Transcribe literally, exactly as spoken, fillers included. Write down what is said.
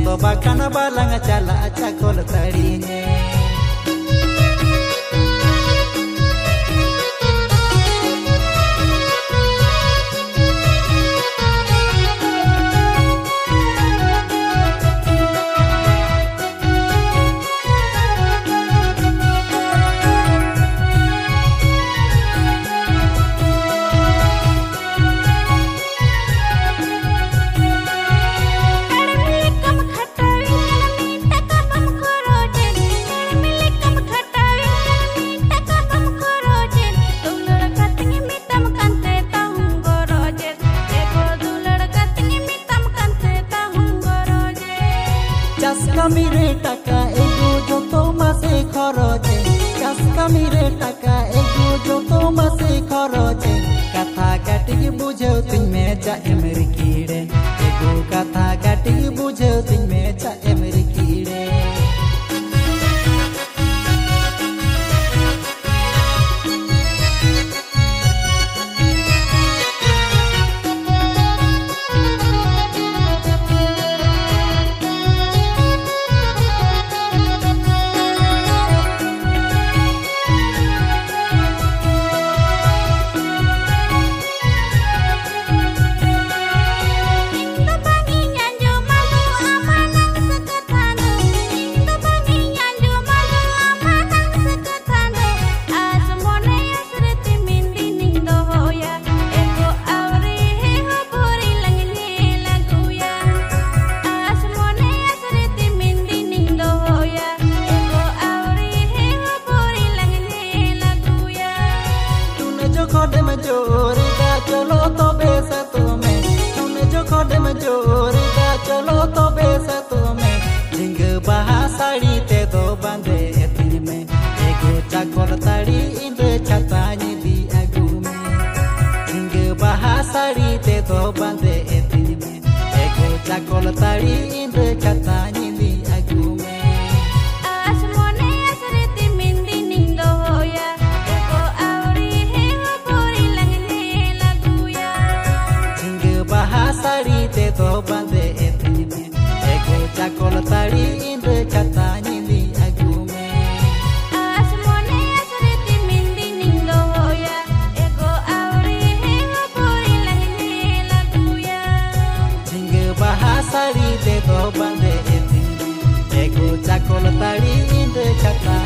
to bakana balanga chala cakol tarinya. Kamire taka ego joto mase khoroje kas kamire taka ego joto mase khoroje katha kati bujhau tin me cha emri kide ego katha kati bujhau tin me cha emri kide. Khode majori da chalo to besa tume tune jo khode majori da chalo to besa tume jing bahasari te do bande etin me ego chakor tari inde chatani di agu me jing bahasari te do bande etin me ego chakor tari inde chatani di agu me. Sari te do bande etin me ego chakol tari inde chatani di agu me. Asmone asreti mindi nindo hoya ego auri hengo puri langni laguya. Jinge bahasari te do bande etin me ego chakol tari inde chatani